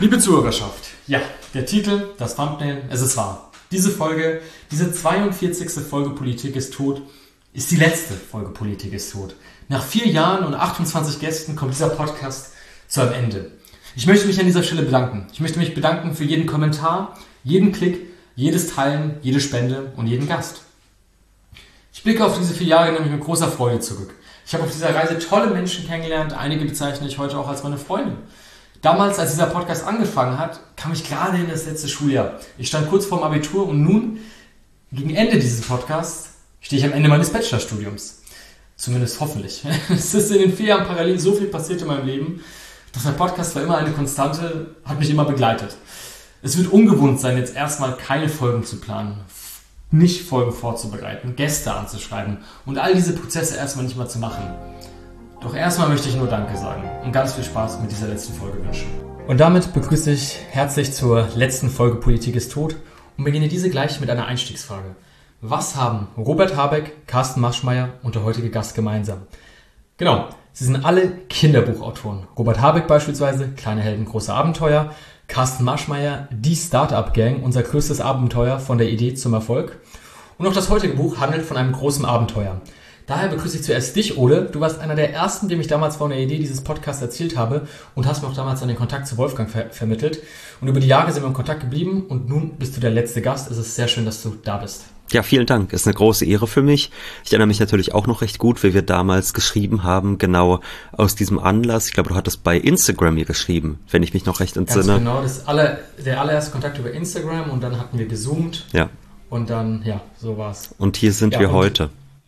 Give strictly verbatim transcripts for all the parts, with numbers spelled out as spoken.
Liebe Zuhörerschaft, ja, der Titel, das Thumbnail, es ist wahr. Diese Folge, diese zweiundvierzigste Folge Politik ist tot, ist die letzte Folge Politik ist tot. Nach vier Jahren und achtundzwanzig Gästen kommt dieser Podcast zu einem Ende. Ich möchte mich an dieser Stelle bedanken. Ich möchte mich bedanken für jeden Kommentar, jeden Klick, jedes Teilen, jede Spende und jeden Gast. Ich blicke auf diese vier Jahre nämlich mit großer Freude zurück. Ich habe auf dieser Reise tolle Menschen kennengelernt, einige bezeichne ich heute auch als meine Freunde. Damals, als dieser Podcast angefangen hat, kam ich gerade in das letzte Schuljahr. Ich stand kurz vorm Abitur und nun, gegen Ende dieses Podcasts, stehe ich am Ende meines Bachelorstudiums. Zumindest hoffentlich. Es ist in den vier Jahren parallel so viel passiert in meinem Leben, dass mein Podcast war immer eine Konstante, hat mich immer begleitet. Es wird ungewohnt sein, jetzt erstmal keine Folgen zu planen, nicht Folgen vorzubereiten, Gäste anzuschreiben und all diese Prozesse erstmal nicht mal zu machen. Doch erstmal möchte ich nur Danke sagen und ganz viel Spaß mit dieser letzten Folge wünschen. Und damit begrüße ich herzlich zur letzten Folge Politik ist tot und beginne diese gleich mit einer Einstiegsfrage. Was haben Robert Habeck, Carsten Maschmeyer und der heutige Gast gemeinsam? Genau, sie sind alle Kinderbuchautoren. Robert Habeck beispielsweise, Kleine Helden, große Abenteuer. Carsten Maschmeyer, die Startup-Gang, unser größtes Abenteuer von der Idee zum Erfolg. Und auch das heutige Buch handelt von einem großen Abenteuer. Daher begrüße ich zuerst dich, Ole. Du warst einer der ersten, dem ich damals von der Idee dieses Podcasts erzählt habe und hast mir auch damals dann den Kontakt zu Wolfgang ver- vermittelt. Und über die Jahre sind wir in Kontakt geblieben und nun bist du der letzte Gast. Es ist sehr schön, dass du da bist. Ja, vielen Dank. Ist eine große Ehre für mich. Ich erinnere mich natürlich auch noch recht gut, wie wir damals geschrieben haben, genau aus diesem Anlass. Ich glaube, du hattest bei Instagram mir geschrieben, wenn ich mich noch recht entsinne. Ganz genau, das aller, der allererste Kontakt über Instagram und dann hatten wir gezoomt. Ja. Und dann, ja, so war's. Und hier sind ja, wir heute.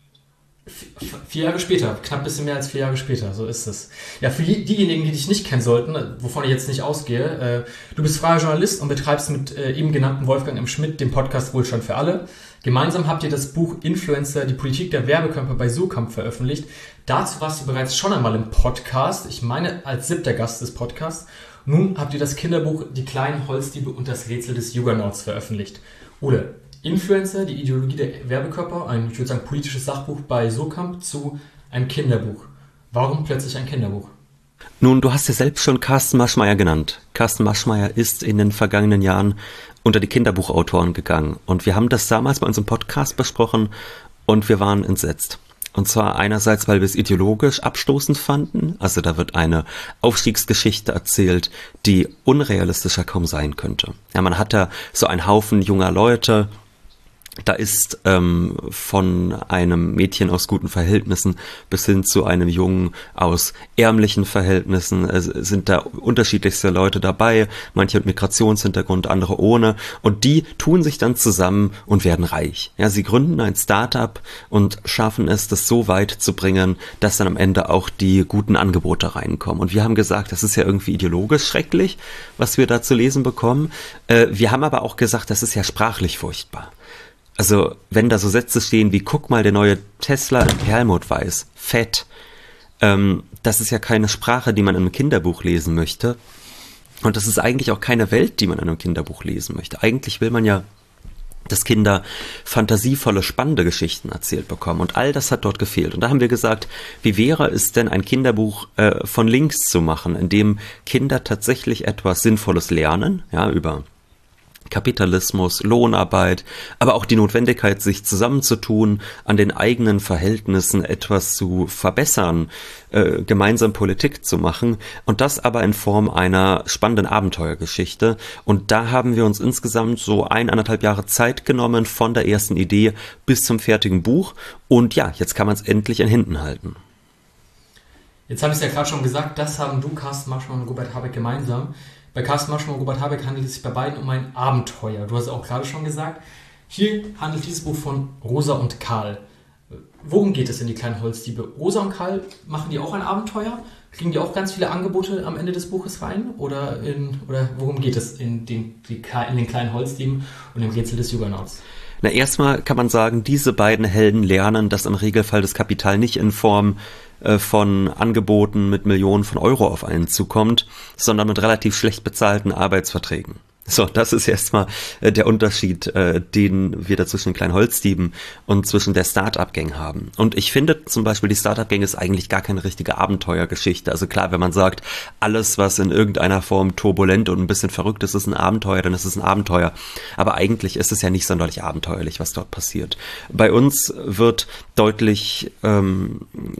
Vier Jahre später, knapp ein bisschen mehr als vier Jahre später, so ist es. Ja, für diejenigen, die dich nicht kennen sollten, wovon ich jetzt nicht ausgehe, äh, du bist freier Journalist und betreibst mit äh, eben genannten Wolfgang M. Schmidt den Podcast Wohlstand für alle. Gemeinsam habt ihr das Buch Influencer, die Politik der Werbekörper bei Suhrkamp veröffentlicht. Dazu warst du bereits schon einmal im Podcast, ich meine als siebter Gast des Podcasts. Nun habt ihr das Kinderbuch Die kleinen Holzdiebe und das Rätsel des Juggernauts veröffentlicht. Ole, Influencer, die Ideologie der Werbekörper, ein, ich würde sagen, politisches Sachbuch bei Suhrkamp zu einem Kinderbuch. Warum plötzlich ein Kinderbuch? Nun, du hast ja selbst schon Carsten Maschmeyer genannt. Carsten Maschmeyer ist in den vergangenen Jahren unter die Kinderbuchautoren gegangen. Und wir haben das damals bei unserem Podcast besprochen und wir waren entsetzt. Und zwar einerseits, weil wir es ideologisch abstoßend fanden. Also da wird eine Aufstiegsgeschichte erzählt, die unrealistischer kaum sein könnte. Ja, man hat da so einen Haufen junger Leute. Da ist ähm, von einem Mädchen aus guten Verhältnissen bis hin zu einem Jungen aus ärmlichen Verhältnissen äh, sind da unterschiedlichste Leute dabei, manche mit Migrationshintergrund, andere ohne, und die tun sich dann zusammen und werden reich. Ja, sie gründen ein Startup und schaffen es, das so weit zu bringen, dass dann am Ende auch die guten Angebote reinkommen. Und wir haben gesagt, das ist ja irgendwie ideologisch schrecklich, was wir da zu lesen bekommen. Äh, wir haben aber auch gesagt, das ist ja sprachlich furchtbar. Also, wenn da so Sätze stehen wie, guck mal, der neue Tesla in Perlmutt-Weiß, fett, ähm, das ist ja keine Sprache, die man in einem Kinderbuch lesen möchte. Und das ist eigentlich auch keine Welt, die man in einem Kinderbuch lesen möchte. Eigentlich will man ja, dass Kinder fantasievolle, spannende Geschichten erzählt bekommen. Und all das hat dort gefehlt. Und da haben wir gesagt, wie wäre es denn, ein Kinderbuch äh, von links zu machen, in dem Kinder tatsächlich etwas Sinnvolles lernen, ja, über Kapitalismus, Lohnarbeit, aber auch die Notwendigkeit, sich zusammenzutun, an den eigenen Verhältnissen etwas zu verbessern, äh, gemeinsam Politik zu machen, und das aber in Form einer spannenden Abenteuergeschichte. Und da haben wir uns insgesamt so ein, anderthalb Jahre Zeit genommen, von der ersten Idee bis zum fertigen Buch. Und ja, jetzt kann man es endlich in Händen halten. Jetzt habe ich es ja gerade schon gesagt, das haben du, Carsten Maschmeyer und Robert Habeck gemeinsam. Bei Carsten Maschmeyer und Robert Habeck handelt es sich bei beiden um ein Abenteuer. Du hast es auch gerade schon gesagt. Hier handelt dieses Buch von Rosa und Karl. Worum geht es in die kleinen Holzdiebe? Rosa und Karl, machen die auch ein Abenteuer? Kriegen die auch ganz viele Angebote am Ende des Buches rein? Oder, in, oder worum geht es in den, in den kleinen Holzdieben und dem Rätsel des Juggernauts? Na, erstmal kann man sagen, diese beiden Helden lernen, dass im Regelfall das Kapital nicht in Form äh, von Angeboten mit Millionen von Euro auf einen zukommt, sondern mit relativ schlecht bezahlten Arbeitsverträgen. So, das ist erstmal äh, der Unterschied, äh, den wir da zwischen den kleinen Holzdieben und zwischen der Start-up-Gang haben. Und ich finde zum Beispiel, die Start-up-Gang ist eigentlich gar keine richtige Abenteuergeschichte. Also klar, wenn man sagt, alles, was in irgendeiner Form turbulent und ein bisschen verrückt ist, ist ein Abenteuer, dann ist es ein Abenteuer. Aber eigentlich ist es ja nicht sonderlich abenteuerlich, was dort passiert. Bei uns wird deutlich... Ähm,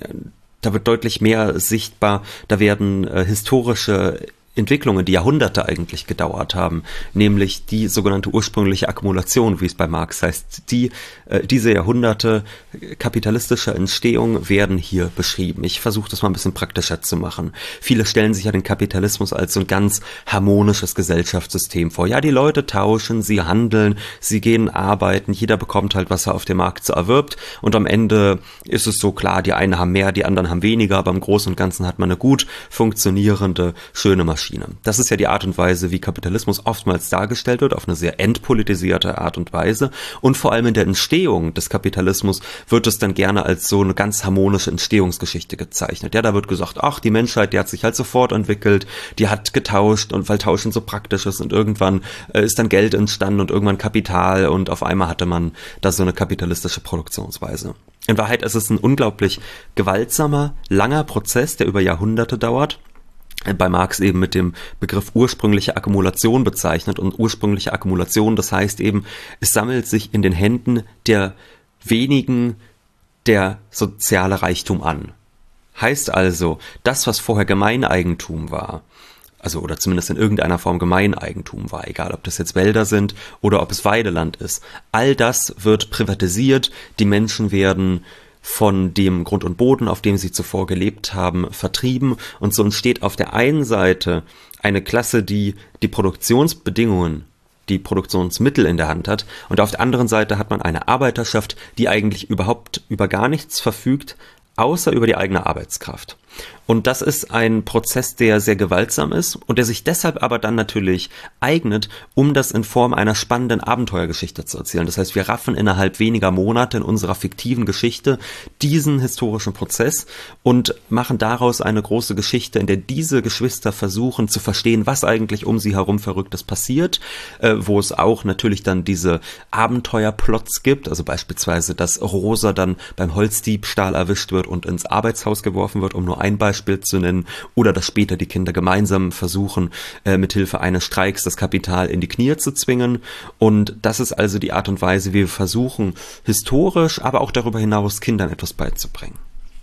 da wird deutlich mehr sichtbar, da werden äh, historische Entwicklungen, die Jahrhunderte eigentlich gedauert haben, nämlich die sogenannte ursprüngliche Akkumulation, wie es bei Marx heißt. Die, äh, diese Jahrhunderte kapitalistischer Entstehung werden hier beschrieben. Ich versuche das mal ein bisschen praktischer zu machen. Viele stellen sich ja den Kapitalismus als so ein ganz harmonisches Gesellschaftssystem vor. Ja, die Leute tauschen, sie handeln, sie gehen arbeiten, jeder bekommt halt, was er auf dem Markt so erwirbt und am Ende ist es so klar, die einen haben mehr, die anderen haben weniger, aber im Großen und Ganzen hat man eine gut funktionierende, schöne Maschine. Das ist ja die Art und Weise, wie Kapitalismus oftmals dargestellt wird, auf eine sehr entpolitisierte Art und Weise. Und vor allem in der Entstehung des Kapitalismus wird es dann gerne als so eine ganz harmonische Entstehungsgeschichte gezeichnet. Ja, da wird gesagt, ach, die Menschheit, die hat sich halt sofort entwickelt, die hat getauscht und weil Tauschen so praktisch ist und irgendwann äh, ist dann Geld entstanden und irgendwann Kapital und auf einmal hatte man da so eine kapitalistische Produktionsweise. In Wahrheit ist es ein unglaublich gewaltsamer, langer Prozess, der über Jahrhunderte dauert. Bei Marx eben mit dem Begriff ursprüngliche Akkumulation bezeichnet. Und ursprüngliche Akkumulation, das heißt eben, es sammelt sich in den Händen der wenigen der soziale Reichtum an. Heißt also, das, was vorher Gemeineigentum war, also oder zumindest in irgendeiner Form Gemeineigentum war, egal ob das jetzt Wälder sind oder ob es Weideland ist, all das wird privatisiert, die Menschen werden von dem Grund und Boden, auf dem sie zuvor gelebt haben, vertrieben. Und so entsteht auf der einen Seite eine Klasse, die die Produktionsbedingungen, die Produktionsmittel in der Hand hat. Und auf der anderen Seite hat man eine Arbeiterschaft, die eigentlich überhaupt über gar nichts verfügt, außer über die eigene Arbeitskraft. Und das ist ein Prozess, der sehr gewaltsam ist und der sich deshalb aber dann natürlich eignet, um das in Form einer spannenden Abenteuergeschichte zu erzählen. Das heißt, wir raffen innerhalb weniger Monate in unserer fiktiven Geschichte diesen historischen Prozess und machen daraus eine große Geschichte, in der diese Geschwister versuchen zu verstehen, was eigentlich um sie herum Verrücktes passiert, äh, wo es auch natürlich dann diese Abenteuerplots gibt, also beispielsweise, dass Rosa dann beim Holzdiebstahl erwischt wird und ins Arbeitshaus geworfen wird, um nur ein Beispiel zu nennen, oder dass später die Kinder gemeinsam versuchen, äh, mithilfe eines Streiks das Kapital in die Knie zu zwingen. Und das ist also die Art und Weise, wie wir versuchen, historisch, aber auch darüber hinaus Kindern etwas beizubringen.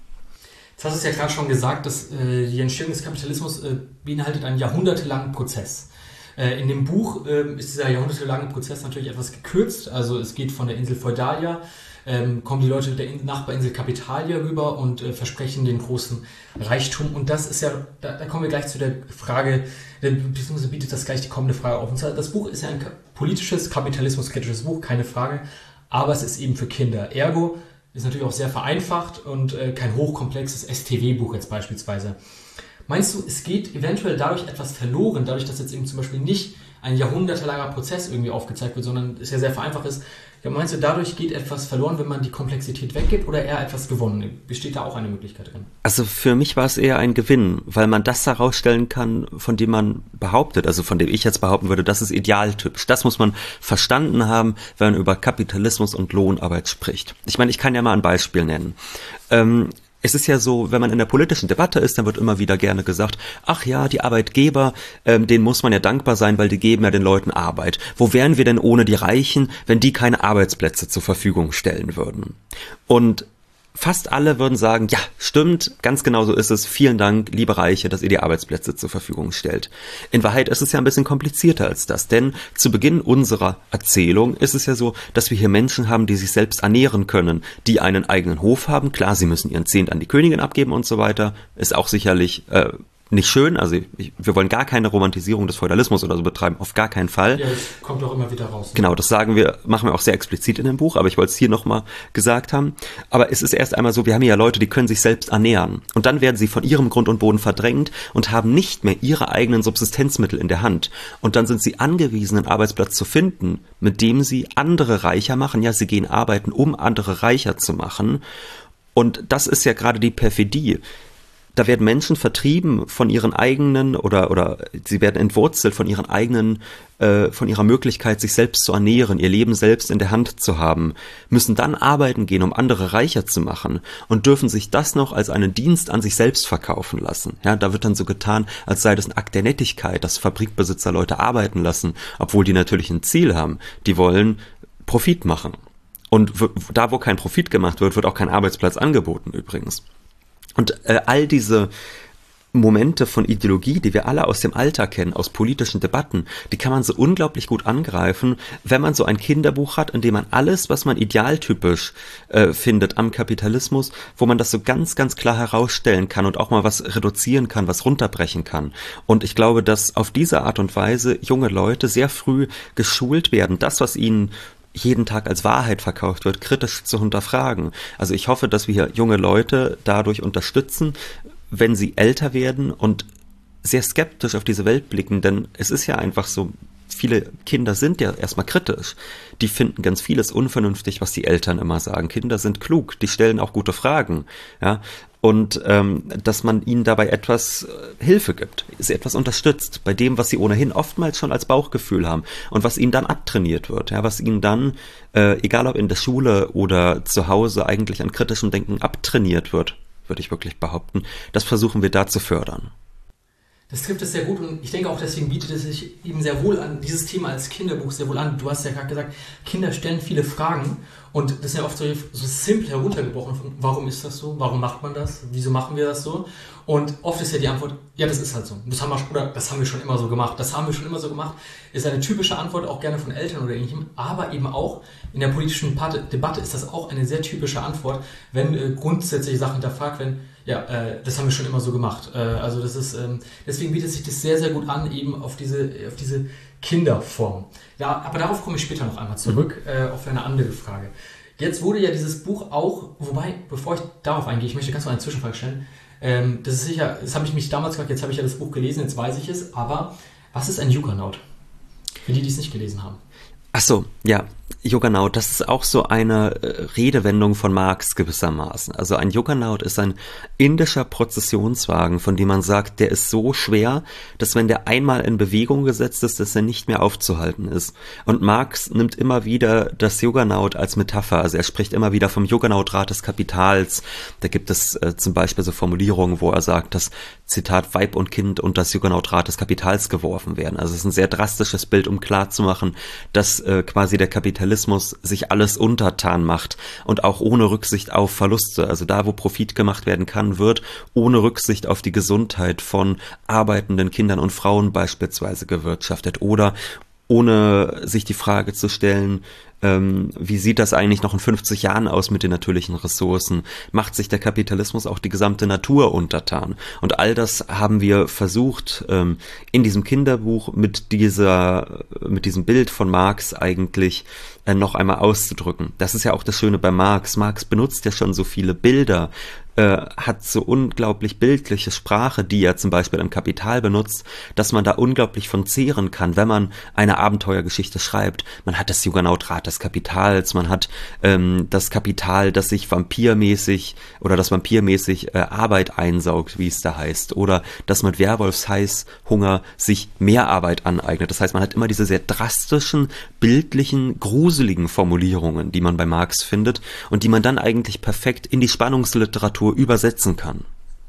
Jetzt hast du es ja gerade schon gesagt, dass äh, die Entstehung des Kapitalismus äh, beinhaltet einen jahrhundertelangen Prozess. Äh, in dem Buch äh, ist dieser jahrhundertelange Prozess natürlich etwas gekürzt. Also es geht von der Insel Feudalia, ähm, kommen die Leute der In- Nachbarinsel Capitalia rüber und äh, versprechen den großen Reichtum. Und das ist ja, da, da kommen wir gleich zu der Frage, beziehungsweise bietet das gleich die kommende Frage auf. Und zwar, das Buch ist ja ein ka- politisches, kapitalismuskritisches Buch, keine Frage, aber es ist eben für Kinder. Ergo ist natürlich auch sehr vereinfacht und äh, kein hochkomplexes S T W-Buch jetzt beispielsweise. Meinst du, es geht eventuell dadurch etwas verloren, dadurch, dass jetzt eben zum Beispiel nicht ein jahrhundertelanger Prozess irgendwie aufgezeigt wird, sondern es ja sehr vereinfacht ist? Ja, meinst du, dadurch geht etwas verloren, wenn man die Komplexität weggibt, oder eher etwas gewonnen? Besteht da auch eine Möglichkeit drin? Also für mich war es eher ein Gewinn, weil man das herausstellen kann, von dem man behauptet, also von dem ich jetzt behaupten würde, das ist idealtypisch. Das muss man verstanden haben, wenn man über Kapitalismus und Lohnarbeit spricht. Ich meine, ich kann ja mal ein Beispiel nennen. Ähm, Es ist ja so, wenn man in der politischen Debatte ist, dann wird immer wieder gerne gesagt, ach ja, die Arbeitgeber, ähm, denen muss man ja dankbar sein, weil die geben ja den Leuten Arbeit. Wo wären wir denn ohne die Reichen, wenn die keine Arbeitsplätze zur Verfügung stellen würden? Und fast alle würden sagen, ja, stimmt, ganz genau so ist es. Vielen Dank, liebe Reiche, dass ihr die Arbeitsplätze zur Verfügung stellt. In Wahrheit ist es ja ein bisschen komplizierter als das, denn zu Beginn unserer Erzählung ist es ja so, dass wir hier Menschen haben, die sich selbst ernähren können, die einen eigenen Hof haben. Klar, sie müssen ihren Zehnt an die Königin abgeben und so weiter. Ist auch sicherlich äh, nicht schön, also ich, wir wollen gar keine Romantisierung des Feudalismus oder so betreiben, auf gar keinen Fall. Ja, das kommt auch immer wieder raus. Genau, das sagen wir, machen wir auch sehr explizit in dem Buch, aber ich wollte es hier nochmal gesagt haben. Aber es ist erst einmal so, wir haben ja Leute, die können sich selbst ernähren. Und dann werden sie von ihrem Grund und Boden verdrängt und haben nicht mehr ihre eigenen Subsistenzmittel in der Hand. Und dann sind sie angewiesen, einen Arbeitsplatz zu finden, mit dem sie andere reicher machen. Ja, sie gehen arbeiten, um andere reicher zu machen. Und das ist ja gerade die Perfidie. Da werden Menschen vertrieben von ihren eigenen oder oder sie werden entwurzelt von ihren eigenen, äh, von ihrer Möglichkeit, sich selbst zu ernähren, ihr Leben selbst in der Hand zu haben, müssen dann arbeiten gehen, um andere reicher zu machen und dürfen sich das noch als einen Dienst an sich selbst verkaufen lassen. Ja, da wird dann so getan, als sei das ein Akt der Nettigkeit, dass Fabrikbesitzer Leute arbeiten lassen, obwohl die natürlich ein Ziel haben. Die wollen Profit machen. Und w- da, wo kein Profit gemacht wird, wird auch kein Arbeitsplatz angeboten übrigens. Und äh, all diese Momente von Ideologie, die wir alle aus dem Alltag kennen, aus politischen Debatten, die kann man so unglaublich gut angreifen, wenn man so ein Kinderbuch hat, in dem man alles, was man idealtypisch äh, findet am Kapitalismus, wo man das so ganz, ganz klar herausstellen kann und auch mal was reduzieren kann, was runterbrechen kann. Und ich glaube, dass auf diese Art und Weise junge Leute sehr früh geschult werden, das, was ihnen jeden Tag als Wahrheit verkauft wird, kritisch zu hinterfragen. Also ich hoffe, dass wir hier junge Leute dadurch unterstützen, wenn sie älter werden und sehr skeptisch auf diese Welt blicken, denn es ist ja einfach so, viele Kinder sind ja erstmal kritisch. Die finden ganz vieles unvernünftig, was die Eltern immer sagen. Kinder sind klug, die stellen auch gute Fragen, ja. Und ähm, dass man ihnen dabei etwas äh, Hilfe gibt, sie etwas unterstützt bei dem, was sie ohnehin oftmals schon als Bauchgefühl haben und was ihnen dann abtrainiert wird, ja, was ihnen dann, äh, egal ob in der Schule oder zu Hause, eigentlich an kritischem Denken abtrainiert wird, würde ich wirklich behaupten. Das versuchen wir da zu fördern. Das trifft es sehr gut und ich denke auch, deswegen bietet es sich eben sehr wohl an, dieses Thema als Kinderbuch sehr wohl an. Du hast ja gerade gesagt, Kinder stellen viele Fragen und das ist ja oft so, so simpel heruntergebrochen. Warum ist das so? Warum macht man das? Wieso machen wir das so? Und oft ist ja die Antwort, ja, das ist halt so. Das haben wir, oder das haben wir schon immer so gemacht. Das haben wir schon immer so gemacht. Ist eine typische Antwort, auch gerne von Eltern oder ähnlichem. Aber eben auch in der politischen Debatte ist das auch eine sehr typische Antwort, wenn äh, grundsätzliche Sachen hinterfragt werden. Ja, äh, das haben wir schon immer so gemacht. Äh, also das ist, ähm, deswegen bietet sich das sehr, sehr gut an, eben auf diese, auf diese Kinderform. Ja, aber darauf komme ich später noch einmal zurück, äh, auf eine andere Frage. Jetzt wurde ja dieses Buch auch, wobei, bevor ich darauf eingehe, ich möchte ganz noch eine Zwischenfrage stellen. Ähm, das ist sicher, das habe ich mich damals gefragt, jetzt habe ich ja das Buch gelesen, jetzt weiß ich es, aber was ist ein Juggernaut? Für die, die es nicht gelesen haben. Ach so, ja, Juggernaut, das ist auch so eine äh, Redewendung von Marx gewissermaßen. Also ein Juggernaut ist ein indischer Prozessionswagen, von dem man sagt, der ist so schwer, dass wenn der einmal in Bewegung gesetzt ist, dass er nicht mehr aufzuhalten ist. Und Marx nimmt immer wieder das Juggernaut als Metapher. Also er spricht immer wieder vom Juggernautrat des Kapitals. Da gibt es äh, zum Beispiel so Formulierungen, wo er sagt, dass, Zitat, Weib und Kind und das Juggernautrat des Kapitals geworfen werden. Also es ist ein sehr drastisches Bild, um klarzumachen, dass äh, quasi der Kapitalismus sich alles untertan macht und auch ohne Rücksicht auf Verluste. Also da, wo Profit gemacht werden kann, wird ohne Rücksicht auf die Gesundheit von arbeitenden Kindern und Frauen beispielsweise gewirtschaftet oder ohne sich die Frage zu stellen, ähm, wie sieht das eigentlich noch in fünfzig Jahren aus mit den natürlichen Ressourcen? Macht sich der Kapitalismus auch die gesamte Natur untertan? Und all das haben wir versucht, ähm, in diesem Kinderbuch mit dieser, mit diesem Bild von Marx eigentlich äh, noch einmal auszudrücken. Das ist ja auch das Schöne bei Marx. Marx benutzt ja schon so viele Bilder, äh, hat so unglaublich bildliche Sprache, die er zum Beispiel im Kapital benutzt, dass man da unglaublich von zehren kann, wenn man eine Abenteuergeschichte schreibt. Man hat das Juggernautrat des Kapitals, man hat ähm, das Kapital, das sich vampirmäßig oder das vampirmäßig äh, Arbeit einsaugt, wie es da heißt, oder das mit Werwolfsheißhunger sich mehr Arbeit aneignet. Das heißt, man hat immer diese sehr drastischen, bildlichen, gruseligen Formulierungen, die man bei Marx findet und die man dann eigentlich perfekt in die Spannungsliteratur übersetzen kann.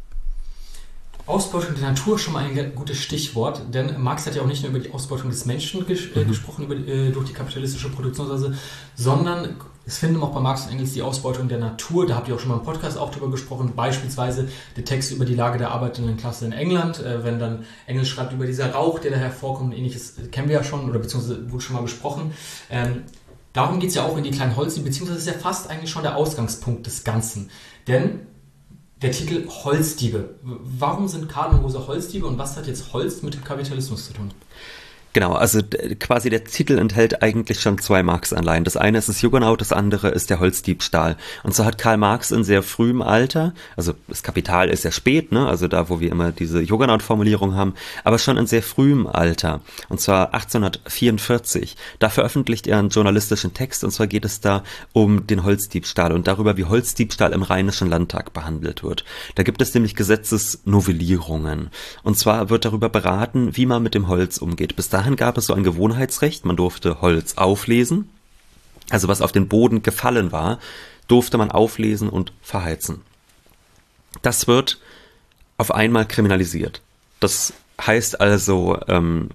Ausbeutung der Natur ist schon mal ein gutes Stichwort, denn Marx hat ja auch nicht nur über die Ausbeutung des Menschen ges- äh, gesprochen, über, äh, durch die kapitalistische Produktionsweise, sondern es finden auch bei Marx und Engels die Ausbeutung der Natur. Da habt ihr auch schon mal im Podcast auch drüber gesprochen, beispielsweise der Text über die Lage der arbeitenden Klasse in England, äh, wenn dann Engels schreibt über dieser Rauch, der da hervorkommt, ähnliches äh, kennen wir ja schon, oder beziehungsweise wurde schon mal besprochen. Ähm, darum geht es ja auch in die kleinen Holzdiebe, beziehungsweise ist ja fast eigentlich schon der Ausgangspunkt des Ganzen, denn der Titel Holzdiebe. Warum sind Karl und Rosa Holzdiebe und was hat jetzt Holz mit dem Kapitalismus zu tun? Genau, also d- quasi der Titel enthält eigentlich schon zwei Marx-Anleihen. Das eine ist das Juggernaut, das andere ist der Holzdiebstahl. Und so hat Karl Marx in sehr frühem Alter, also das Kapital ist ja spät, ne, also da, wo wir immer diese Juggernaut-Formulierung haben, aber schon in sehr frühem Alter, und zwar achtzehnhundertvierundvierzig, da veröffentlicht er einen journalistischen Text, und zwar geht es da um den Holzdiebstahl und darüber, wie Holzdiebstahl im Rheinischen Landtag behandelt wird. Da gibt es nämlich Gesetzesnovellierungen. Und zwar wird darüber beraten, wie man mit dem Holz umgeht. Bis dahin gab es so ein Gewohnheitsrecht, man durfte Holz auflesen, also was auf den Boden gefallen war, durfte man auflesen und verheizen. Das wird auf einmal kriminalisiert. Das heißt also, ähm,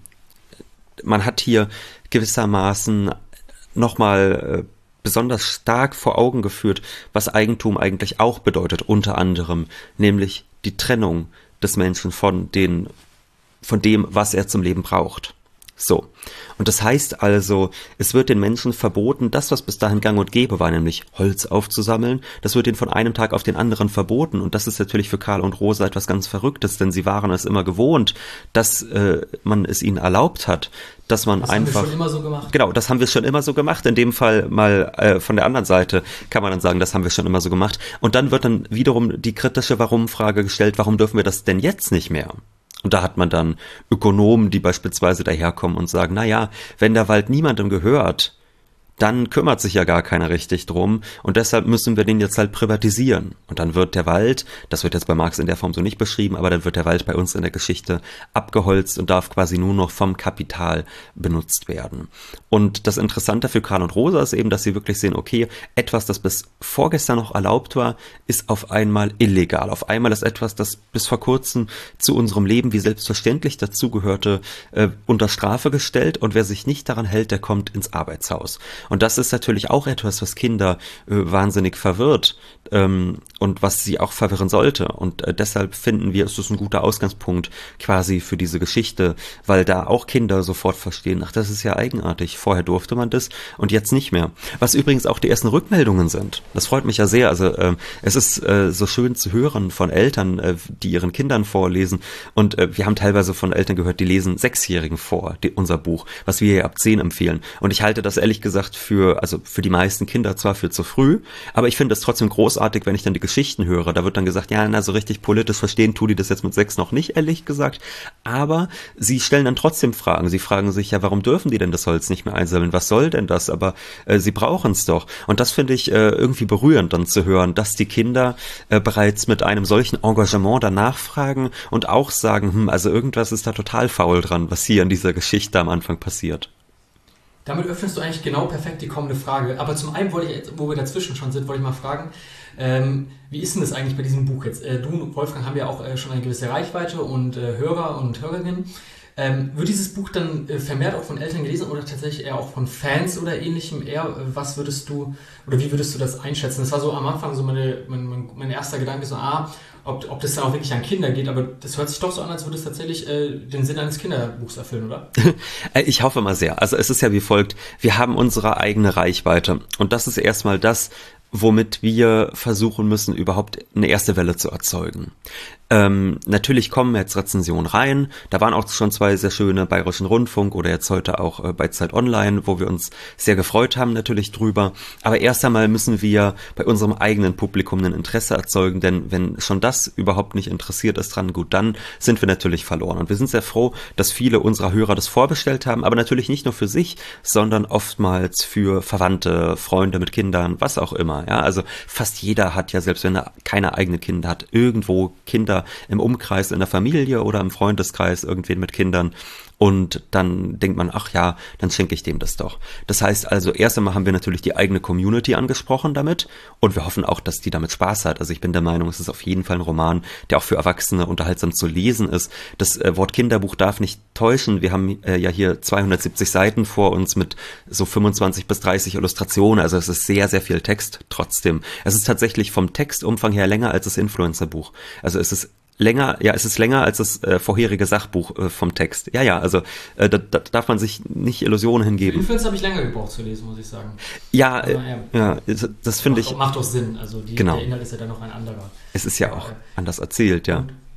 man hat hier gewissermaßen nochmal äh, besonders stark vor Augen geführt, was Eigentum eigentlich auch bedeutet, unter anderem, nämlich die Trennung des Menschen von den, von dem, was er zum Leben braucht. So. Und das heißt also, es wird den Menschen verboten, das, was bis dahin gang und gäbe war, nämlich Holz aufzusammeln, das wird ihnen von einem Tag auf den anderen verboten. Und das ist natürlich für Karl und Rosa etwas ganz Verrücktes, denn sie waren es immer gewohnt, dass äh, man es ihnen erlaubt hat, dass man das einfach... Das haben wir schon immer so gemacht. Genau, das haben wir schon immer so gemacht. In dem Fall mal äh, von der anderen Seite kann man dann sagen, das haben wir schon immer so gemacht. Und dann wird dann wiederum die kritische Warum-Frage gestellt, warum dürfen wir das denn jetzt nicht mehr? Und da hat man dann Ökonomen, die beispielsweise daherkommen und sagen, na ja, wenn der Wald niemandem gehört, dann kümmert sich ja gar keiner richtig drum und deshalb müssen wir den jetzt halt privatisieren. Und dann wird der Wald, das wird jetzt bei Marx in der Form so nicht beschrieben, aber dann wird der Wald bei uns in der Geschichte abgeholzt und darf quasi nur noch vom Kapital benutzt werden. Und das Interessante für Karl und Rosa ist eben, dass sie wirklich sehen, okay, etwas, das bis vorgestern noch erlaubt war, ist auf einmal illegal. Auf einmal ist etwas, das bis vor kurzem zu unserem Leben wie selbstverständlich dazugehörte, äh, unter Strafe gestellt und wer sich nicht daran hält, der kommt ins Arbeitshaus. Und das ist natürlich auch etwas, was Kinder äh, wahnsinnig verwirrt ähm, und was sie auch verwirren sollte. Und äh, deshalb finden wir, es ist ein guter Ausgangspunkt quasi für diese Geschichte, weil da auch Kinder sofort verstehen, ach, das ist ja eigenartig. Vorher durfte man das und jetzt nicht mehr. Was übrigens auch die ersten Rückmeldungen sind. Das freut mich ja sehr. Also äh, es ist äh, so schön zu hören von Eltern, äh, die ihren Kindern vorlesen. Und äh, wir haben teilweise von Eltern gehört, die lesen Sechsjährigen vor, die, unser Buch, was wir ja ab zehn empfehlen. Und ich halte das ehrlich gesagt für, also für die meisten Kinder zwar für zu früh, aber ich finde es trotzdem großartig, wenn ich dann die Geschichten höre. Da wird dann gesagt, ja, na, so richtig politisch verstehen tun die das jetzt mit sechs noch nicht, ehrlich gesagt. Aber sie stellen dann trotzdem Fragen. Sie fragen sich, ja, warum dürfen die denn das Holz nicht mehr einsammeln? Was soll denn das? Aber äh, sie brauchen es doch. Und das finde ich äh, irgendwie berührend dann zu hören, dass die Kinder äh, bereits mit einem solchen Engagement danach fragen und auch sagen, hm, also irgendwas ist da total faul dran, was hier in dieser Geschichte am Anfang passiert. Damit öffnest du eigentlich genau perfekt die kommende Frage. Aber zum einen wollte ich, jetzt, wo wir dazwischen schon sind, wollte ich mal fragen, ähm, wie ist denn das eigentlich bei diesem Buch jetzt? Äh, du und Wolfgang haben ja auch äh, schon eine gewisse Reichweite und äh, Hörer und Hörerinnen. Ähm, wird dieses Buch dann äh, vermehrt auch von Eltern gelesen oder tatsächlich eher auch von Fans oder ähnlichem? Eher, äh, was würdest du, oder wie würdest du das einschätzen? Das war so am Anfang so meine, mein, mein, mein erster Gedanke, so, ah, ob, ob das dann auch wirklich an Kinder geht, aber das hört sich doch so an, als würde es tatsächlich äh, den Sinn eines Kinderbuchs erfüllen, oder? Ich hoffe mal sehr. Also es ist ja wie folgt, wir haben unsere eigene Reichweite und das ist erstmal das, womit wir versuchen müssen, überhaupt eine erste Welle zu erzeugen. Ähm, natürlich kommen jetzt Rezensionen rein, da waren auch schon zwei sehr schöne Bayerischen Rundfunk oder jetzt heute auch äh, bei Zeit Online, wo wir uns sehr gefreut haben natürlich drüber, aber erst einmal müssen wir bei unserem eigenen Publikum ein Interesse erzeugen, denn wenn schon das überhaupt nicht interessiert ist dran, gut, dann sind wir natürlich verloren und wir sind sehr froh, dass viele unserer Hörer das vorbestellt haben, aber natürlich nicht nur für sich, sondern oftmals für Verwandte, Freunde mit Kindern, was auch immer, ja, also fast jeder hat ja, selbst wenn er keine eigenen Kinder hat, irgendwo Kinder im Umkreis, in der Familie oder im Freundeskreis, irgendwen mit Kindern. Und dann denkt man, ach ja, dann schenke ich dem das doch. Das heißt also, erst einmal haben wir natürlich die eigene Community angesprochen damit und wir hoffen auch, dass die damit Spaß hat. Also ich bin der Meinung, es ist auf jeden Fall ein Roman, der auch für Erwachsene unterhaltsam zu lesen ist. Das äh, Wort Kinderbuch darf nicht täuschen. Wir haben äh, ja hier zweihundertsiebzig Seiten vor uns mit so fünfundzwanzig bis dreißig Illustrationen. Also es ist sehr, sehr viel Text trotzdem. Es ist tatsächlich vom Textumfang her länger als das Influencer-Buch. Also es ist länger, ja, es ist länger als das äh, vorherige Sachbuch äh, vom Text. Ja, ja, also äh, da, da darf man sich nicht Illusionen hingeben. Für Influencer habe ich länger gebraucht zu lesen, muss ich sagen. Ja, äh, ja, ja, das, das finde ich... Macht doch Sinn, also die, genau. Der Inhalt ist ja dann noch ein anderer. Es ist ja auch äh, anders erzählt, ja. Und,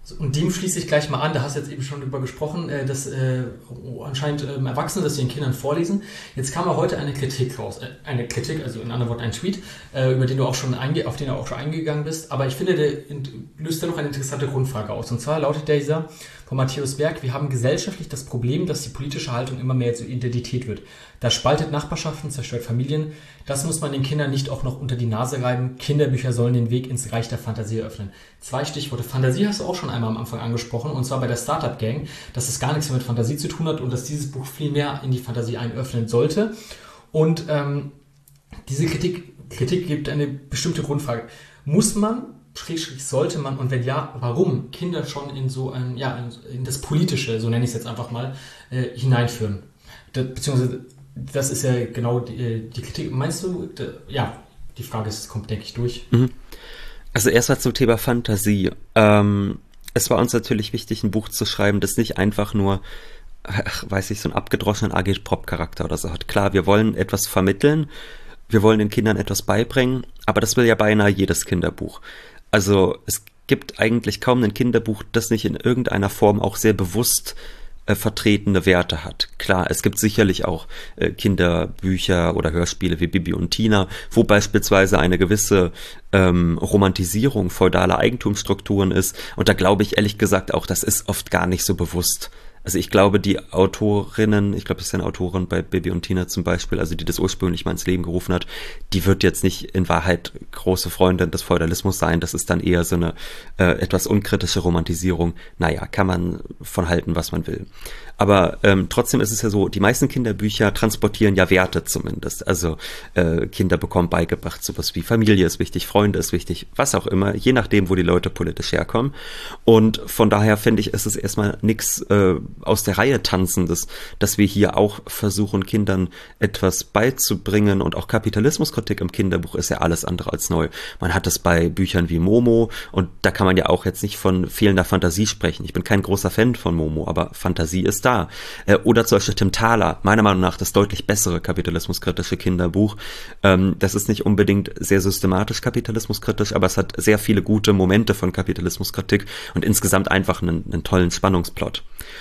Und dem schließe ich gleich mal an, da hast du jetzt eben schon drüber gesprochen, dass äh, anscheinend ähm, Erwachsene das den Kindern vorlesen. Jetzt kam ja heute eine Kritik raus, äh, eine Kritik, also in anderen Worten ein Tweet, äh, über den du auch schon einge- auf den du auch schon eingegangen bist. Aber ich finde, der löst da noch eine interessante Grundfrage aus. Und zwar lautet dieser von Matthäus Berg: Wir haben gesellschaftlich das Problem, dass die politische Haltung immer mehr zur Identität wird. Das spaltet Nachbarschaften, zerstört Familien. Das muss man den Kindern nicht auch noch unter die Nase reiben. Kinderbücher sollen den Weg ins Reich der Fantasie eröffnen. Zwei Stichworte. Fantasie hast du auch schon einmal am Anfang angesprochen, und zwar bei der Startup Gang, dass es gar nichts mehr mit Fantasie zu tun hat und dass dieses Buch viel mehr in die Fantasie einöffnen sollte. Und ähm, diese Kritik, Kritik gibt eine bestimmte Grundfrage. Muss man, Schrägstrich sollte man, und wenn ja, warum Kinder schon in so ein, ja, in das Politische, so nenne ich es jetzt einfach mal, äh, hineinführen? Das, beziehungsweise, das ist ja genau die, die Kritik. Meinst du, de, ja, die Frage ist, kommt, denke ich, durch. Mhm. Also erstmal zum Thema Fantasie. Ähm, es war uns natürlich wichtig, ein Buch zu schreiben, das nicht einfach nur, ach, weiß ich, so einen abgedroschenen Agitprop-Charakter oder so hat. Klar, wir wollen etwas vermitteln, wir wollen den Kindern etwas beibringen, aber das will ja beinahe jedes Kinderbuch. Also es gibt eigentlich kaum ein Kinderbuch, das nicht in irgendeiner Form auch sehr bewusst äh, vertretene Werte hat. Klar, es gibt sicherlich auch äh, Kinderbücher oder Hörspiele wie Bibi und Tina, wo beispielsweise eine gewisse ähm, Romantisierung feudaler Eigentumsstrukturen ist. Und da glaube ich ehrlich gesagt auch, das ist oft gar nicht so bewusst. Also ich glaube, die Autorinnen, ich glaube, das ist eine Autorin bei Bibi und Tina zum Beispiel, also die das ursprünglich mal ins Leben gerufen hat, die wird jetzt nicht in Wahrheit große Freundin des Feudalismus sein. Das ist dann eher so eine äh, etwas unkritische Romantisierung. Naja, kann man von halten, was man will. Aber ähm, trotzdem ist es ja so, die meisten Kinderbücher transportieren ja Werte zumindest. Also äh, Kinder bekommen beigebracht, sowas wie Familie ist wichtig, Freunde ist wichtig, was auch immer, je nachdem, wo die Leute politisch herkommen. Und von daher finde ich, ist es erstmal nichts äh, aus der Reihe Tanzendes, dass wir hier auch versuchen, Kindern etwas beizubringen. Und auch Kapitalismuskritik im Kinderbuch ist ja alles andere als neu. Man hat es bei Büchern wie Momo, und da kann man ja auch jetzt nicht von fehlender Fantasie sprechen. Ich bin kein großer Fan von Momo, aber Fantasie ist da. Oder zum Beispiel Tim Thaler, meiner Meinung nach das deutlich bessere kapitalismuskritische Kinderbuch. Das ist nicht unbedingt sehr systematisch kapitalismuskritisch, aber es hat sehr viele gute Momente von Kapitalismuskritik und insgesamt einfach einen, einen tollen Spannungsplot.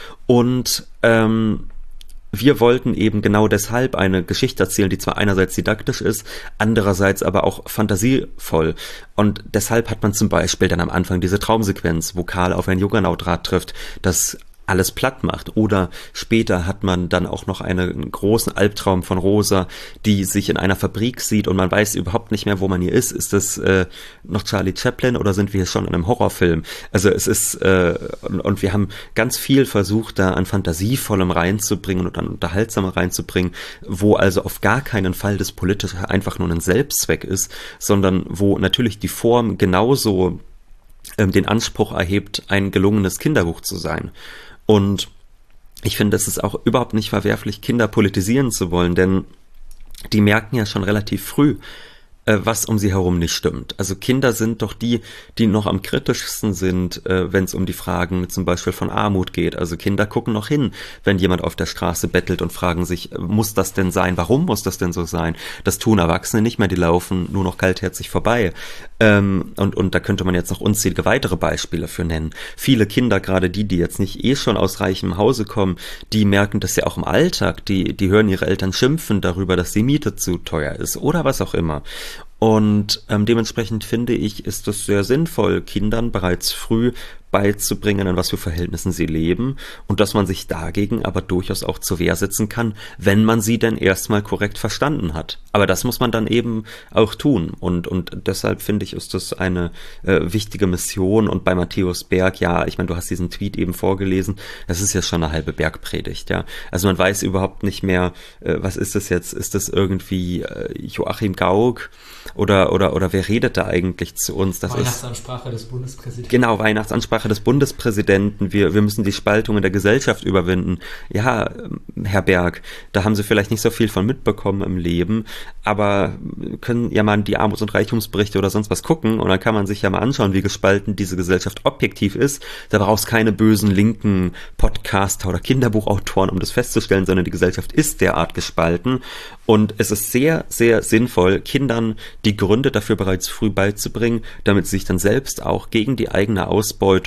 Und ähm, wir wollten eben genau deshalb eine Geschichte erzählen, die zwar einerseits didaktisch ist, andererseits aber auch fantasievoll. Und deshalb hat man zum Beispiel dann am Anfang diese Traumsequenz, wo Karl auf ein Juggernaut-Rad trifft, das alles platt macht. Oder später hat man dann auch noch einen großen Albtraum von Rosa, die sich in einer Fabrik sieht und man weiß überhaupt nicht mehr, wo man hier ist. Ist das äh, noch Charlie Chaplin oder sind wir hier schon in einem Horrorfilm? Also es ist, äh, und, und wir haben ganz viel versucht, da an Fantasievollem reinzubringen und an Unterhaltsamem reinzubringen, wo also auf gar keinen Fall das Politische einfach nur ein Selbstzweck ist, sondern wo natürlich die Form genauso ähm, den Anspruch erhebt, ein gelungenes Kinderbuch zu sein. Und ich finde, es ist auch überhaupt nicht verwerflich, Kinder politisieren zu wollen, denn die merken ja schon relativ früh, was um sie herum nicht stimmt. Also Kinder sind doch die, die noch am kritischsten sind, äh, wenn es um die Fragen zum Beispiel von Armut geht. Also Kinder gucken noch hin, wenn jemand auf der Straße bettelt und fragen sich, muss das denn sein? Warum muss das denn so sein? Das tun Erwachsene nicht mehr, die laufen nur noch kaltherzig vorbei. Ähm, und, und da könnte man jetzt noch unzählige weitere Beispiele für nennen. Viele Kinder, gerade die, die jetzt nicht eh schon aus reichem Hause kommen, die merken das ja auch im Alltag. Die, die hören ihre Eltern schimpfen darüber, dass die Miete zu teuer ist oder was auch immer. Und ähm, dementsprechend finde ich, ist es sehr sinnvoll, Kindern bereits früh beizubringen, in was für Verhältnissen sie leben und dass man sich dagegen aber durchaus auch zur Wehr setzen kann, wenn man sie denn erstmal korrekt verstanden hat. Aber das muss man dann eben auch tun und und deshalb finde ich, ist das eine äh, wichtige Mission. Und bei Matthäus Berg, ja, ich meine, du hast diesen Tweet eben vorgelesen, das ist ja schon eine halbe Bergpredigt, ja. Also man weiß überhaupt nicht mehr, äh, was ist das jetzt? Ist das irgendwie äh, Joachim Gauck oder oder oder wer redet da eigentlich zu uns? Das Weihnachtsansprache ist, des Bundespräsidenten. Genau, Weihnachtsansprache des Bundespräsidenten, wir, wir müssen die Spaltung in der Gesellschaft überwinden. Ja, Herr Berg, da haben Sie vielleicht nicht so viel von mitbekommen im Leben, aber können ja mal die Armuts- und Reichtumsberichte oder sonst was gucken und dann kann man sich ja mal anschauen, wie gespalten diese Gesellschaft objektiv ist. Da brauchst keine bösen linken Podcaster oder Kinderbuchautoren, um das festzustellen, sondern die Gesellschaft ist derart gespalten und es ist sehr, sehr sinnvoll, Kindern die Gründe dafür bereits früh beizubringen, damit sie sich dann selbst auch gegen die eigene Ausbeutung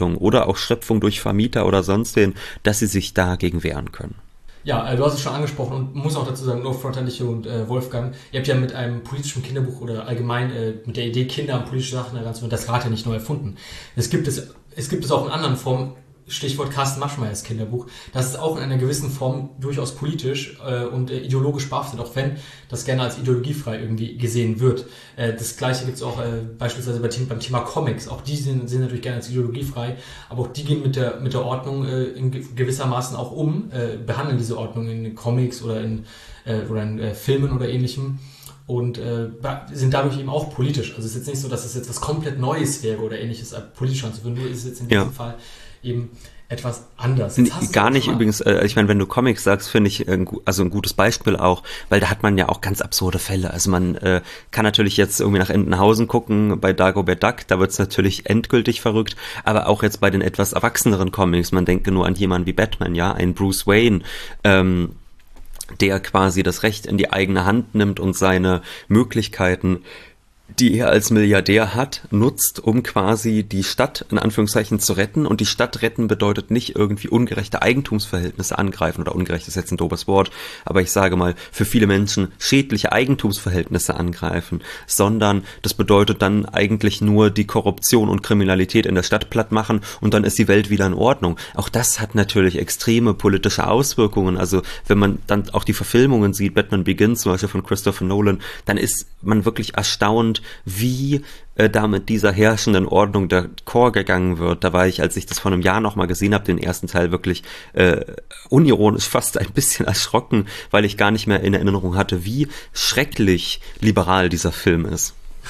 Schöpfung oder auch Schöpfung durch Vermieter oder sonst wen, dass sie sich dagegen wehren können. Ja, äh, du hast es schon angesprochen und muss auch dazu sagen, No Front an dich und äh, Wolfgang, ihr habt ja mit einem politischen Kinderbuch oder allgemein äh, mit der Idee, Kinder an politische Sachen heranzuführen, das Rad ja nicht neu erfunden. Es gibt es, es gibt es auch in anderen Formen, Stichwort Carsten Maschmeyers Kinderbuch, das ist auch in einer gewissen Form durchaus politisch äh, und äh, ideologisch behaftet, auch wenn das gerne als ideologiefrei irgendwie gesehen wird. Äh, das Gleiche gibt es auch äh, beispielsweise bei, beim Thema Comics. Auch die sind, sind natürlich gerne als ideologiefrei, aber auch die gehen mit der mit der Ordnung äh, in gewissermaßen auch um, äh, behandeln diese Ordnung in Comics oder in, äh, oder in äh, Filmen oder ähnlichem. Und äh, sind dadurch eben auch politisch. Also es ist jetzt nicht so, dass es jetzt was komplett Neues wäre oder ähnliches politisch anzuführen, nur ist es jetzt in diesem ja. Fall eben etwas anders. Gar nicht übrigens, äh, ich meine, wenn du Comics sagst, finde ich äh, also ein gutes Beispiel auch, weil da hat man ja auch ganz absurde Fälle. Also man äh, kann natürlich jetzt irgendwie nach Entenhausen gucken, bei Dagobert Duck, da wird es natürlich endgültig verrückt, aber auch jetzt bei den etwas erwachseneren Comics, man denke nur an jemanden wie Batman, ja, ein Bruce Wayne, ähm, der quasi das Recht in die eigene Hand nimmt und seine Möglichkeiten, die er als Milliardär hat, nutzt, um quasi die Stadt in Anführungszeichen zu retten. Und die Stadt retten bedeutet nicht irgendwie ungerechte Eigentumsverhältnisse angreifen, oder ungerecht ist jetzt ein doofes Wort, aber ich sage mal, für viele Menschen schädliche Eigentumsverhältnisse angreifen, sondern das bedeutet dann eigentlich nur die Korruption und Kriminalität in der Stadt platt machen und dann ist die Welt wieder in Ordnung. Auch das hat natürlich extreme politische Auswirkungen. Also wenn man dann auch die Verfilmungen sieht, Batman Begins zum Beispiel von Christopher Nolan, dann ist man wirklich erstaunt, wie äh, da mit dieser herrschenden Ordnung der Chor gegangen wird. Da war ich, als ich das vor einem Jahr nochmal gesehen habe, den ersten Teil wirklich äh, unironisch fast ein bisschen erschrocken, weil ich gar nicht mehr in Erinnerung hatte, wie schrecklich liberal dieser Film ist.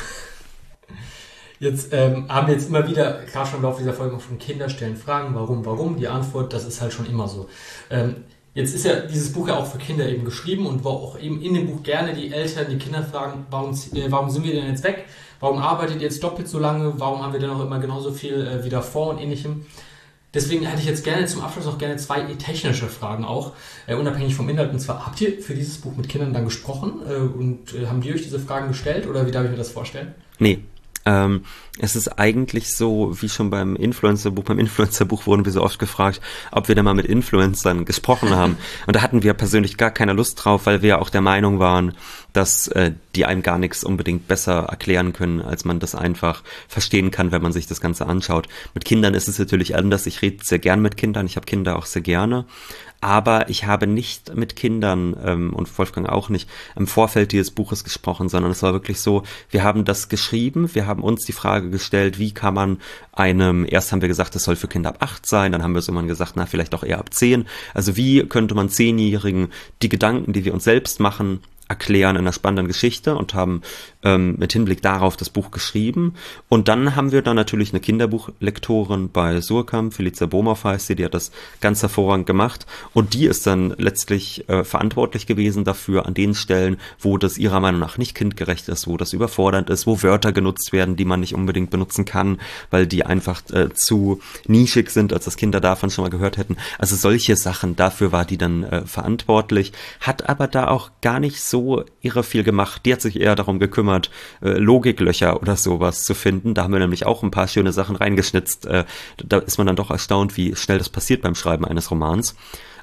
Jetzt ähm, haben wir jetzt immer wieder, klar schon im Laufe dieser Folge schon Kinder stellen Fragen, warum, warum? Die Antwort, das ist halt schon immer so. Ähm, Jetzt ist ja dieses Buch ja auch für Kinder eben geschrieben und wo auch eben in dem Buch gerne die Eltern, die Kinder fragen, warum, äh, warum sind wir denn jetzt weg? Warum arbeitet ihr jetzt doppelt so lange? Warum haben wir denn auch immer genauso viel äh, wie davor und ähnlichem? Deswegen hätte ich jetzt gerne zum Abschluss noch gerne zwei technische Fragen auch, äh, unabhängig vom Inhalt. Und zwar, habt ihr für dieses Buch mit Kindern dann gesprochen äh, und äh, haben die euch diese Fragen gestellt oder wie darf ich mir das vorstellen? Nee. Ähm, es ist eigentlich so, wie schon beim Influencer-Buch, beim Influencer-Buch wurden wir so oft gefragt, ob wir da mal mit Influencern gesprochen haben. Und da hatten wir persönlich gar keine Lust drauf, weil wir ja auch der Meinung waren, dass äh, die einem gar nichts unbedingt besser erklären können, als man das einfach verstehen kann, wenn man sich das Ganze anschaut. Mit Kindern ist es natürlich anders. Ich rede sehr gern mit Kindern, ich habe Kinder auch sehr gerne. Aber ich habe nicht mit Kindern ähm, und Wolfgang auch nicht im Vorfeld dieses Buches gesprochen, sondern es war wirklich so, wir haben das geschrieben, wir haben uns die Frage gestellt, wie kann man einem, erst haben wir gesagt, das soll für Kinder ab acht sein, dann haben wir so mal gesagt, na vielleicht auch eher ab zehn. Also wie könnte man Zehnjährigen die Gedanken, die wir uns selbst machen, erklären in einer spannenden Geschichte und haben ähm, mit Hinblick darauf das Buch geschrieben. Und dann haben wir dann natürlich eine Kinderbuchlektorin bei Surkamp, Felicia Bohmhoff heißt sie, die hat das ganz hervorragend gemacht und die ist dann letztlich äh, verantwortlich gewesen dafür an den Stellen, wo das ihrer Meinung nach nicht kindgerecht ist, wo das überfordernd ist, wo Wörter genutzt werden, die man nicht unbedingt benutzen kann, weil die einfach äh, zu nischig sind, als das Kinder davon schon mal gehört hätten. Also solche Sachen, dafür war die dann äh, verantwortlich, hat aber da auch gar nicht so so irre viel gemacht. Die hat sich eher darum gekümmert, äh, Logiklöcher oder sowas zu finden. Da haben wir nämlich auch ein paar schöne Sachen reingeschnitzt. Äh, da ist man dann doch erstaunt, wie schnell das passiert beim Schreiben eines Romans.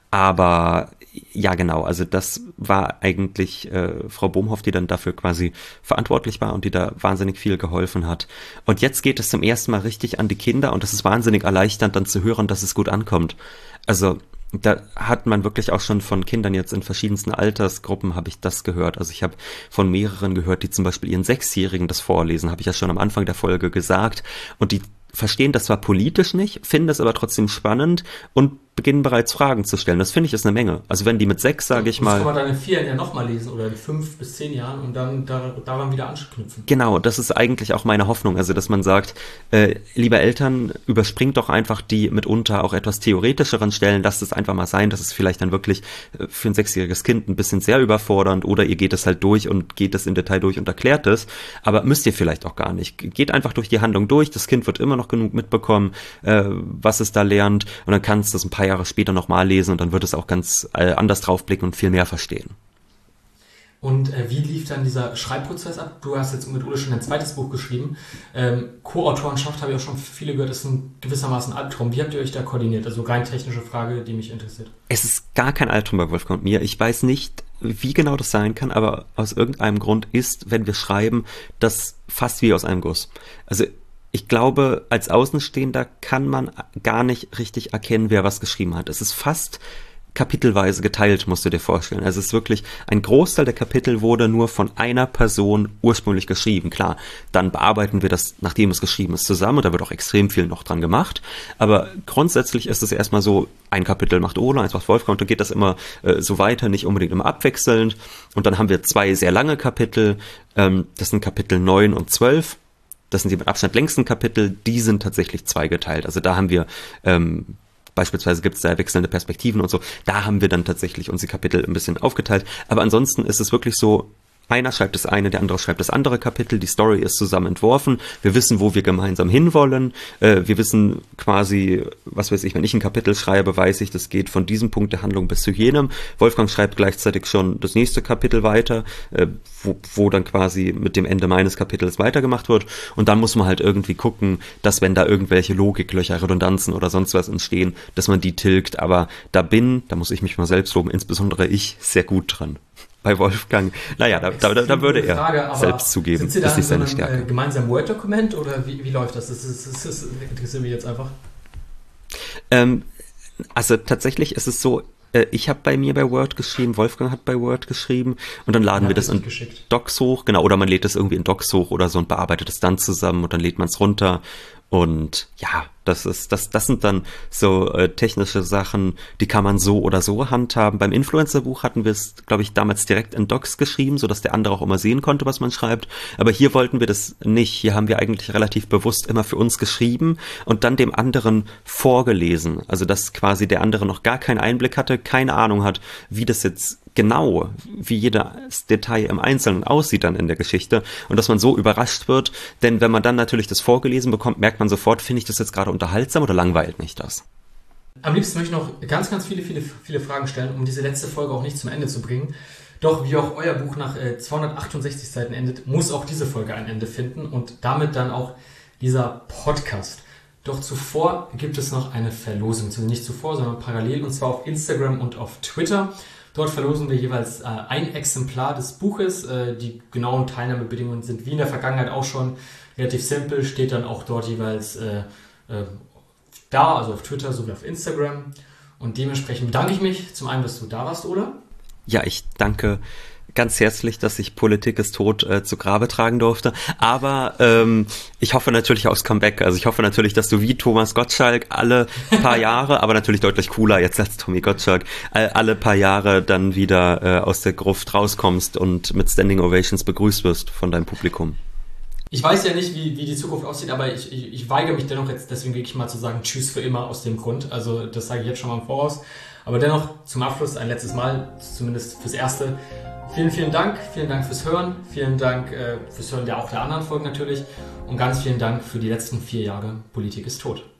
Aber ja, genau, also das war eigentlich äh, Frau Bohmhoff, die dann dafür quasi verantwortlich war und die da wahnsinnig viel geholfen hat. Und jetzt geht es zum ersten Mal richtig an die Kinder und das ist wahnsinnig erleichternd, dann zu hören, dass es gut ankommt. Also da hat man wirklich auch schon von Kindern jetzt in verschiedensten Altersgruppen habe ich das gehört. Also ich habe von mehreren gehört, die zum Beispiel ihren Sechsjährigen das vorlesen, habe ich ja schon am Anfang der Folge gesagt. Und die verstehen das zwar politisch nicht, finden das aber trotzdem spannend und beginnen bereits Fragen zu stellen. Das finde ich ist eine Menge. Also wenn die mit sechs, sage ich mal... Das kann man dann in vier Jahren ja nochmal lesen oder in fünf bis zehn Jahren und dann da, daran wieder anknüpfen. Genau, das ist eigentlich auch meine Hoffnung. Also dass man sagt, äh, lieber Eltern, überspringt doch einfach die mitunter auch etwas theoretischeren Stellen. Lasst es einfach mal sein. Das ist vielleicht dann wirklich äh, für ein sechsjähriges Kind ein bisschen sehr überfordernd oder ihr geht es halt durch und geht es im Detail durch und erklärt es. Aber müsst ihr vielleicht auch gar nicht. Geht einfach durch die Handlung durch. Das Kind wird immer noch genug mitbekommen, äh, was es da lernt und dann kannst du es ein paar Jahre später nochmal lesen und dann wird es auch ganz äh, anders draufblicken und viel mehr verstehen. Und äh, wie lief dann dieser Schreibprozess ab? Du hast jetzt mit Ole schon ein zweites Buch geschrieben. Ähm, Co-Autorenschaft, habe ich auch schon viele gehört, ist ein gewissermaßen Albtraum. Wie habt ihr euch da koordiniert? Also rein technische Frage, die mich interessiert. Es ist gar kein Albtraum bei Wolfgang und mir. Ich weiß nicht, wie genau das sein kann, aber aus irgendeinem Grund ist, wenn wir schreiben, das fast wie aus einem Guss. Also ich glaube, als Außenstehender kann man gar nicht richtig erkennen, wer was geschrieben hat. Es ist fast kapitelweise geteilt, musst du dir vorstellen. Also es ist wirklich, ein Großteil der Kapitel wurde nur von einer Person ursprünglich geschrieben. Klar, dann bearbeiten wir das, nachdem es geschrieben ist, zusammen und da wird auch extrem viel noch dran gemacht. Aber grundsätzlich ist es erstmal so, ein Kapitel macht Ole, eins macht Wolfgang und dann geht das immer äh, so weiter, nicht unbedingt immer abwechselnd. Und dann haben wir zwei sehr lange Kapitel, ähm, das sind Kapitel neun und zwölf. Das sind die mit Abstand längsten Kapitel, die sind tatsächlich zweigeteilt. Also da haben wir ähm, beispielsweise gibt es da wechselnde Perspektiven und so. Da haben wir dann tatsächlich unsere Kapitel ein bisschen aufgeteilt. Aber ansonsten ist es wirklich so, einer schreibt das eine, der andere schreibt das andere Kapitel. Die Story ist zusammen entworfen. Wir wissen, wo wir gemeinsam hinwollen. Äh, wir wissen quasi, was weiß ich, wenn ich ein Kapitel schreibe, weiß ich, das geht von diesem Punkt der Handlung bis zu jenem. Wolfgang schreibt gleichzeitig schon das nächste Kapitel weiter, äh, wo, wo dann quasi mit dem Ende meines Kapitels weitergemacht wird. Und dann muss man halt irgendwie gucken, dass wenn da irgendwelche Logiklöcher, Redundanzen oder sonst was entstehen, dass man die tilgt. Aber da bin, da muss ich mich mal selbst loben, insbesondere ich, sehr gut dran. Bei Wolfgang, naja, da, da, da würde er Frage, selbst zugeben, sind Sie da ist nicht in so seine einem Stärke. Äh, gemeinsamen Word-Dokument oder wie, wie läuft das? Das, ist, das, ist, das interessiert mich jetzt einfach. Ähm, also tatsächlich ist es so, äh, ich habe bei mir bei Word geschrieben, Wolfgang hat bei Word geschrieben und dann laden wir das in geschickt. Docs hoch, genau, oder man lädt das irgendwie in Docs hoch oder so und bearbeitet es dann zusammen und dann lädt man es runter. Und ja, das ist, das, das sind dann so äh, technische Sachen, die kann man so oder so handhaben. Beim Influencer-Buch hatten wir es, glaube ich, damals direkt in Docs geschrieben, sodass der andere auch immer sehen konnte, was man schreibt. Aber hier wollten wir das nicht. Hier haben wir eigentlich relativ bewusst immer für uns geschrieben und dann dem anderen vorgelesen. Also dass quasi der andere noch gar keinen Einblick hatte, keine Ahnung hat, wie das jetzt genau, wie jedes Detail im Einzelnen aussieht dann in der Geschichte und dass man so überrascht wird, denn wenn man dann natürlich das vorgelesen bekommt, merkt man sofort, finde ich das jetzt gerade unterhaltsam oder langweilt mich das? Am liebsten möchte ich noch ganz, ganz viele, viele, viele Fragen stellen, um diese letzte Folge auch nicht zum Ende zu bringen. Doch wie auch euer Buch nach äh, zweihundertachtundsechzig Seiten endet, muss auch diese Folge ein Ende finden und damit dann auch dieser Podcast. Doch zuvor gibt es noch eine Verlosung, also nicht zuvor, sondern parallel, und zwar auf Instagram und auf Twitter. Dort verlosen wir jeweils äh, ein Exemplar des Buches. Äh, die genauen Teilnahmebedingungen sind wie in der Vergangenheit auch schon relativ simpel. Steht dann auch dort jeweils äh, äh, da, also auf Twitter sowie auf Instagram. Und dementsprechend bedanke ich mich zum einen, dass du da warst, Ole. Ja, ich danke ganz herzlich, dass ich Politik ist tot äh, zu Grabe tragen durfte. Aber ähm, ich hoffe natürlich aufs Comeback. Also ich hoffe natürlich, dass du wie Thomas Gottschalk alle paar Jahre, aber natürlich deutlich cooler jetzt als Tommy Gottschalk, äh, alle paar Jahre dann wieder äh, aus der Gruft rauskommst und mit Standing Ovations begrüßt wirst von deinem Publikum. Ich weiß ja nicht, wie, wie die Zukunft aussieht, aber ich, ich, ich weigere mich dennoch jetzt deswegen wirklich mal zu sagen, tschüss für immer aus dem Grund. Also das sage ich jetzt schon mal im Voraus. Aber dennoch zum Abschluss ein letztes Mal, zumindest fürs Erste. Vielen, vielen Dank. Vielen Dank fürs Hören. Vielen Dank äh, fürs Hören der auch der anderen Folgen natürlich. Und ganz vielen Dank für die letzten vier Jahre Politik ist tot.